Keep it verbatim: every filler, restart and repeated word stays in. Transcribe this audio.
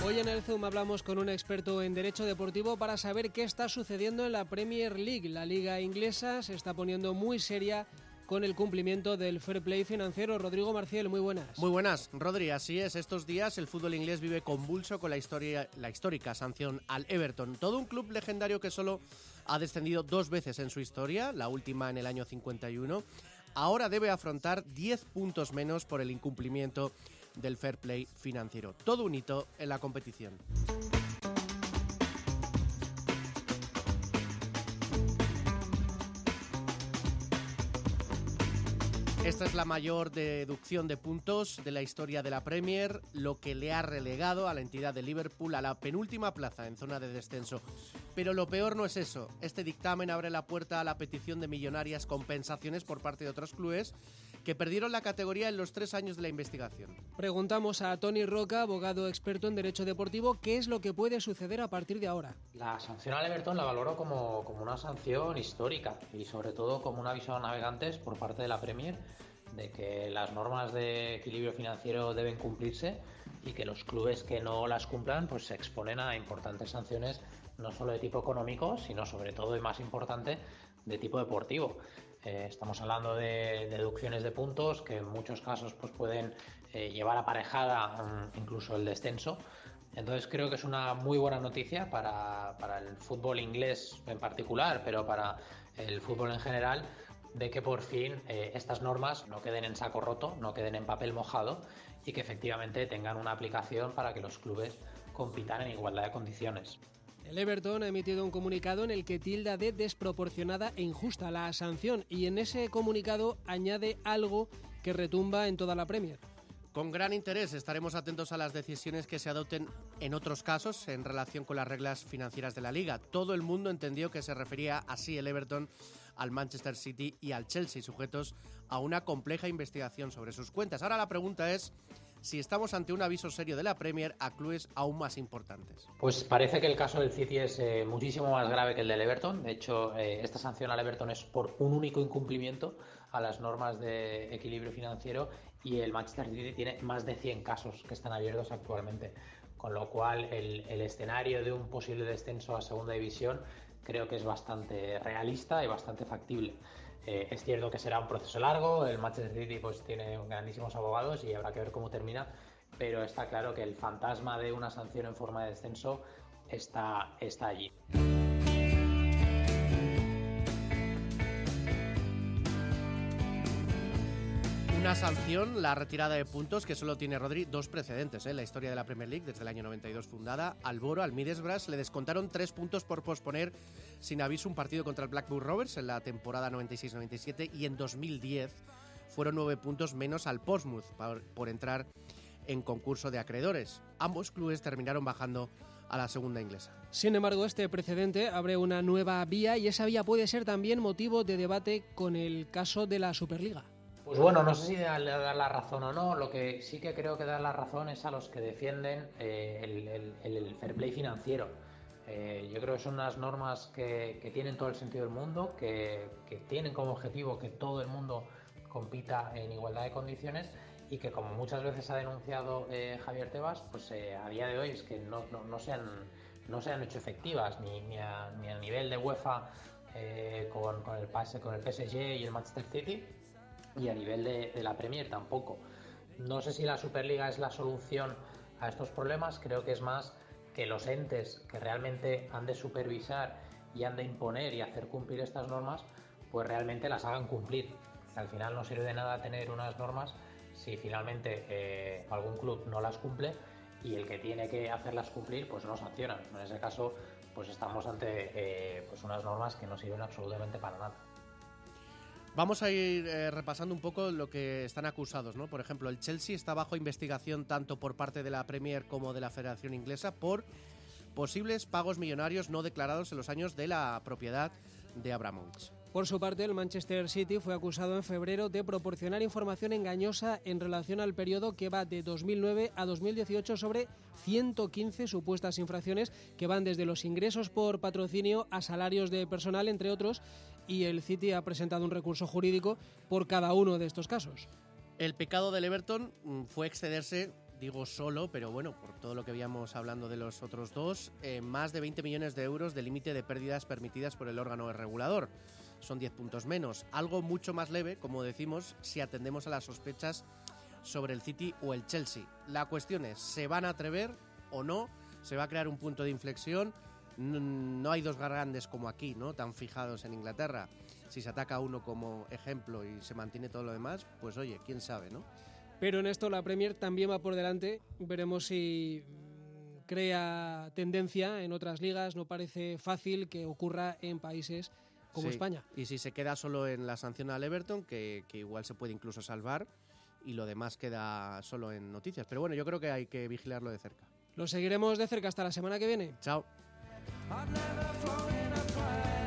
Hoy en el Zoom hablamos con un experto en derecho deportivo para saber qué está sucediendo en la Premier League. La liga inglesa se está poniendo muy seria con el cumplimiento del fair play financiero. Rodrigo Marciel, muy buenas. Muy buenas, Rodri. Así es, estos días el fútbol inglés vive convulso con la, historia, la histórica sanción al Everton. Todo un club legendario que solo ha descendido dos veces en su historia, la última en el año cincuenta y uno. Ahora debe afrontar diez puntos menos por el incumplimiento del fair play financiero. Todo un hito en la competición. Esta es la mayor deducción de puntos de la historia de la Premier, lo que le ha relegado a la entidad de Liverpool a la penúltima plaza en zona de descenso. Pero lo peor no es eso. Este dictamen abre la puerta a la petición de millonarias compensaciones por parte de otros clubes que perdieron la categoría en los tres años de la investigación. Preguntamos a Tony Roca, abogado experto en derecho deportivo, qué es lo que puede suceder a partir de ahora. La sanción al Everton la valoro como, como una sanción histórica y sobre todo como un aviso a navegantes por parte de la Premier de que las normas de equilibrio financiero deben cumplirse y que los clubes que no las cumplan pues se exponen a importantes sanciones, no solo de tipo económico, sino sobre todo y más importante de tipo deportivo. Eh, estamos hablando de deducciones de puntos que en muchos casos pues pueden eh, llevar aparejada um, incluso el descenso. Entonces creo que es una muy buena noticia para, para el fútbol inglés en particular, pero para el fútbol en general, de que por fin eh, estas normas no queden en saco roto, no queden en papel mojado y que efectivamente tengan una aplicación para que los clubes compitan en igualdad de condiciones. El Everton ha emitido un comunicado en el que tilda de desproporcionada e injusta la sanción y en ese comunicado añade algo que retumba en toda la Premier. Con gran interés estaremos atentos a las decisiones que se adopten en otros casos en relación con las reglas financieras de la Liga. Todo el mundo entendió que se refería así el Everton al Manchester City y al Chelsea, sujetos a una compleja investigación sobre sus cuentas. Ahora la pregunta es si estamos ante un aviso serio de la Premier a clubes aún más importantes. Pues parece que el caso del City es eh, muchísimo más grave que el del Everton. De hecho, eh, esta sanción al Everton es por un único incumplimiento a las normas de equilibrio financiero y el Manchester City tiene más de cien casos que están abiertos actualmente. Con lo cual, el, el escenario de un posible descenso a segunda división creo que es bastante realista y bastante factible. Eh, es cierto que será un proceso largo, el Manchester City pues tiene grandísimos abogados y habrá que ver cómo termina, pero está claro que el fantasma de una sanción en forma de descenso está, está allí. Una sanción, la retirada de puntos, que solo tiene, Rodri, dos precedentes en ¿eh? la historia de la Premier League desde el año noventa y dos fundada. Al Boro, al Middlesbrough, le descontaron tres puntos por posponer sin aviso un partido contra el Blackburn Rovers en la temporada noventa y seis noventa y siete y en dos mil diez fueron nueve puntos menos al Portsmouth por, por entrar en concurso de acreedores. Ambos clubes terminaron bajando a la segunda inglesa. Sin embargo, este precedente abre una nueva vía y esa vía puede ser también motivo de debate con el caso de la Superliga. Pues bueno, no sé si darle dar la razón o no. Lo que sí que creo que dar la razón es a los que defienden eh, el, el, el fair play financiero. Eh, yo creo que son unas normas que, que tienen todo el sentido del mundo, que, que tienen como objetivo que todo el mundo compita en igualdad de condiciones y que, como muchas veces ha denunciado eh, Javier Tebas, pues eh, a día de hoy es que no, no, no, se, han, no se han hecho efectivas ni, ni, a, ni a nivel de UEFA eh, con, con, el P S, con el P S G y el Manchester City, y a nivel de, de la Premier tampoco. No sé si la Superliga es la solución a estos problemas, creo que es más que los entes que realmente han de supervisar y han de imponer y hacer cumplir estas normas, pues realmente las hagan cumplir. Al final no sirve de nada tener unas normas si finalmente eh, algún club no las cumple y el que tiene que hacerlas cumplir pues no sancionan. En ese caso pues estamos ante eh, pues unas normas que no sirven absolutamente para nada. Vamos a ir eh, repasando un poco lo que están acusados, ¿no? Por ejemplo, el Chelsea está bajo investigación tanto por parte de la Premier como de la Federación Inglesa por posibles pagos millonarios no declarados en los años de la propiedad de Abramovich. Por su parte, el Manchester City fue acusado en febrero de proporcionar información engañosa en relación al periodo que va de dos mil nueve a dos mil dieciocho sobre ciento quince supuestas infracciones que van desde los ingresos por patrocinio a salarios de personal, entre otros, y el City ha presentado un recurso jurídico por cada uno de estos casos. El pecado del Everton fue excederse digo solo, pero bueno, por todo lo que habíamos hablando de los otros dos, eh, más de veinte millones de euros de límite de pérdidas permitidas por el órgano regulador. Son diez puntos menos, algo mucho más leve, como decimos, si atendemos a las sospechas sobre el City o el Chelsea. La cuestión es, ¿se van a atrever o no? ¿Se va a crear un punto de inflexión? No hay dos grandes como aquí, ¿no?, tan fijados en Inglaterra. Si se ataca a uno como ejemplo y se mantiene todo lo demás, pues oye, quién sabe, ¿no? Pero en esto la Premier también va por delante. Veremos si crea tendencia en otras ligas. No parece fácil que ocurra en países como sí. España. Y si se queda solo en la sanción al Everton, que, que igual se puede incluso salvar, y lo demás queda solo en noticias. Pero bueno, yo creo que hay que vigilarlo de cerca. Lo seguiremos de cerca hasta la semana que viene. Chao.